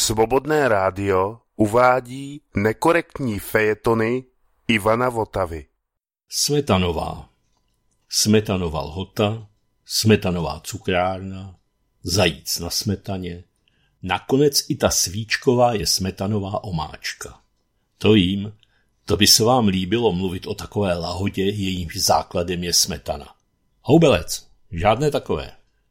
Svobodné rádio uvádí nekorektní fejetony Ivana Votavy. Smetanová. Smetanová lhota, smetanová cukrárna, zajíc na smetaně. Nakonec i ta svíčková je smetanová omáčka. To jím, to by se vám líbilo mluvit o takové lahodě, jejímž základem je smetana. Houbelec, žádné takové.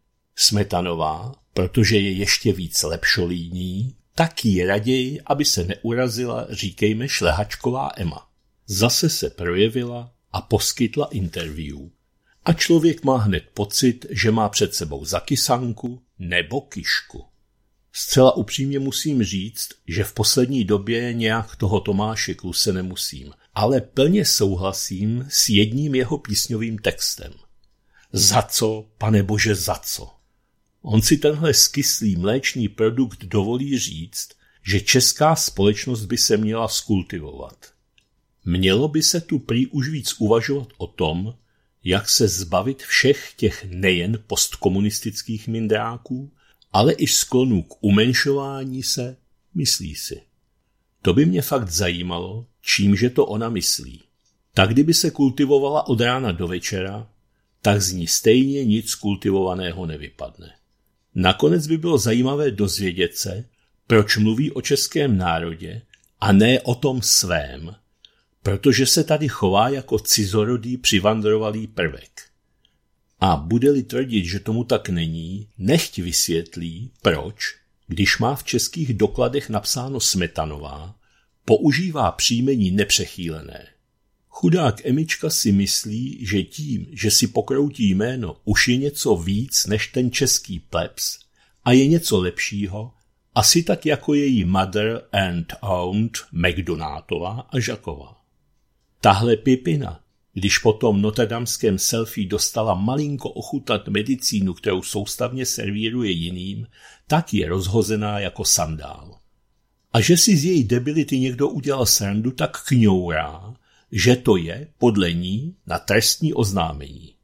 Smetanová, protože je ještě víc lepšolíní, tak jí raději, aby se neurazila, říkejme šlehačková Emma. Zase se projevila a poskytla interview. A člověk má hned pocit, že má před sebou zakysanku nebo kišku. Zcela upřímně musím říct, že v poslední době nějak toho Tomáše Kluse nemusím, ale plně souhlasím s jedním jeho písňovým textem. Za co, pane bože, za co? On si tenhle skyslý mléčný produkt dovolí říct, že česká společnost by se měla skultivovat. Mělo by se tu prý už víc uvažovat o tom, jak se zbavit všech těch nejen postkomunistických mindráků, ale i sklonů k umenšování se, myslí si. To by mě fakt zajímalo, čímže to ona myslí. Tak kdyby se kultivovala od rána do večera, tak z ní stejně nic kultivovaného nevypadne. Nakonec by bylo zajímavé dozvědět se, proč mluví o českém národě a ne o tom svém, protože se tady chová jako cizorodý přivandrovalý prvek. A bude-li tvrdit, že tomu tak není, nechť vysvětlí, proč, když má v českých dokladech napsáno Smetanová, používá příjmení nepřechýlené. Chudák Emička si myslí, že tím, že si pokroutí jméno, už je něco víc než ten český plebs a je něco lepšího, asi tak jako její mother and aunt McDonátová a Žaková. Tahle Pipina, když po tom notredamském selfie dostala malinko ochutat medicínu, kterou soustavně servíruje jiným, tak je rozhozená jako sandál. A že si z její debility někdo udělal srandu, tak kňourá, že to je, podle ní, na trestní oznámení.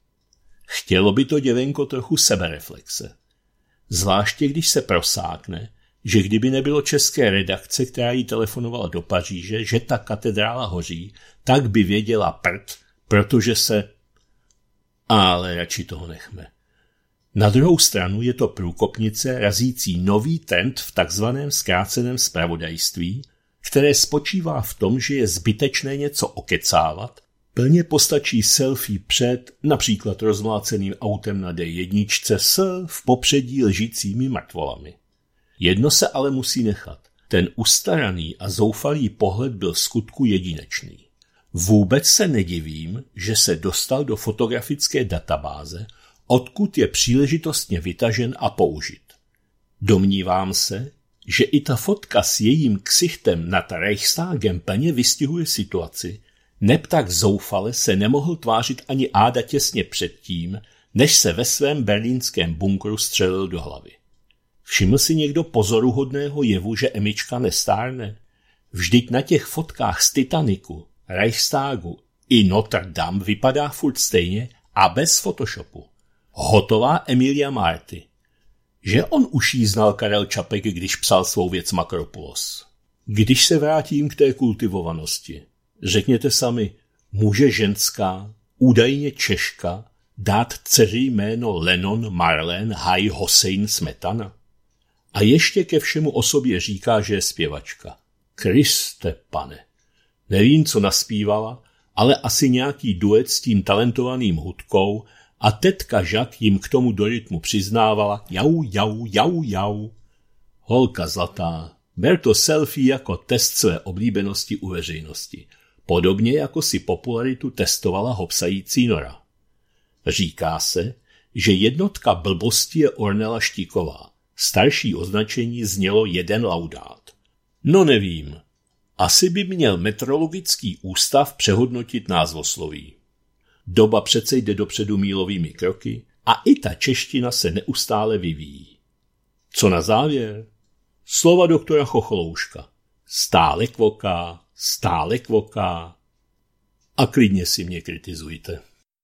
Chtělo by to děvenko trochu sebereflexe. Zvláště když se prosákne, že kdyby nebylo české redakce, která jí telefonovala do Paříže, že ta katedrála hoří, tak by věděla prd, protože se... Ale radši toho nechme. Na druhou stranu je to průkopnice razící nový trend v takzvaném zkráceném zpravodajství, které spočívá v tom, že je zbytečné něco okecávat, plně postačí selfie před například rozmláceným autem na D1 s v popředí ležícími mrtvolami. Jedno se ale musí nechat. Ten ustaraný a zoufalý pohled byl vskutku jedinečný. Vůbec se nedivím, že se dostal do fotografické databáze, odkud je příležitostně vytažen a použit. Domnívám se, že i ta fotka s jejím ksichtem nad Reichstagem plně vystihuje situaci, neb tak zoufale se nemohl tvářit ani Áda těsně předtím, než se ve svém berlínském bunkru střelil do hlavy. Všiml si někdo pozoruhodného jevu, že Emička nestárne? Vždyť na těch fotkách z Titaniku, Reichstagu i Notre Dame vypadá furt stejně a bez Photoshopu. Hotová Emilia Marty. Že on už jí znal Karel Čapek, když psal svou věc Makropulos. Když se vrátím k té kultivovanosti, řekněte sami, může ženská, údajně Češka, dát dceři jméno Lennon Marlene Haj Hossein Smetana? A ještě ke všemu o sobě říká, že je zpěvačka. Kriste pane. Nevím, co naspívala, ale asi nějaký duet s tím talentovaným hudkou a tetka Žak jim k tomu do rytmu přiznávala jau, jau, jau, jau. Holka zlatá, ber to selfie jako test své oblíbenosti u veřejnosti. Podobně jako si popularitu testovala hopsající Nora. Říká se, že jednotka blbosti je Ornela Štíková. Starší označení znělo jeden laudát. No nevím. Asi by měl metrologický ústav přehodnotit názvosloví. Doba přece jde dopředu mílovými kroky a i ta čeština se neustále vyvíjí. Co na závěr? Slova doktora Chocholouška. Stále kvoká a klidně si mě kritizujte.